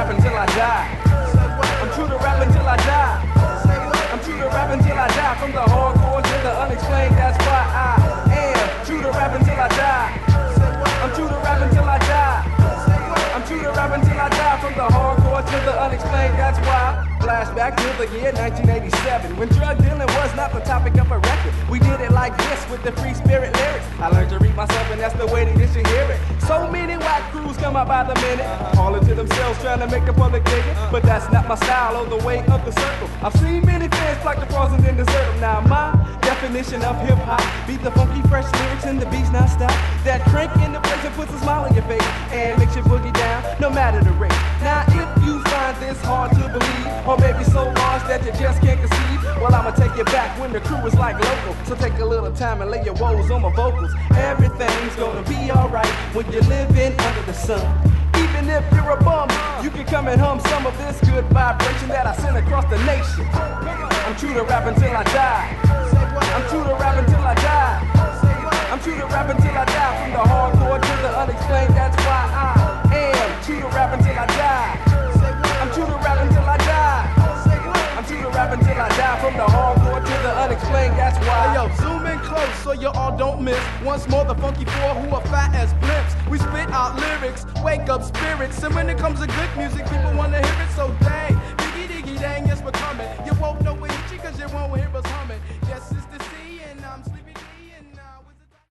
rap until I die. I'm true to rap until I die. I'm true to rap until I die. From the hardcore to the unexplained, that's why I am true to rap until I die. I'm true to rap until I die. I'm true to rap until I die. From the hardcore to the unexplained, that's why. Flashback to the year 1987, when drug dealing was not the topic of a record. We did it like this with the free spirit lyrics. I learned to read myself, and that's the way that you should hear it. So many whack crews come out by the minute, calling to themselves, trying to make the public dig it. But that's not my style or the way of the circle. I've seen many fans pluck the cross and then desert them. Now my definition of hip hop be the funky fresh lyrics and the beats not stop. That crank in the place and puts a smile on your face and makes you boogie down, no matter the rate. Now if you find this hard to believe, or maybe so large that you just can't conceive, well, I'ma take you back when the crew was like local. So take a little time and lay your woes on my vocals. Everything's gonna be alright when you're living under the sun. Even if you're a bum, you can come and hum some of this good vibration that I send across the nation. I'm true to rap until I die. I'm true to rap until I die. I'm true to rap until I die. From the hardcore to the unexplained, that's why I am true to rap until I die. I'm true to rap until I die. I'm true to rap until I die. From the hardcore to the unexplained, that's why. Hey, yo, zoom in close so you all don't miss. Once more, the funky four who are fat as blimps. We spit out lyrics, wake up spirits. And when it comes to good music, people wanna hear it. So dang, diggy diggy dang, yes we're coming. You won't know we're hitchy cause you won't hear us humming. Yes, it's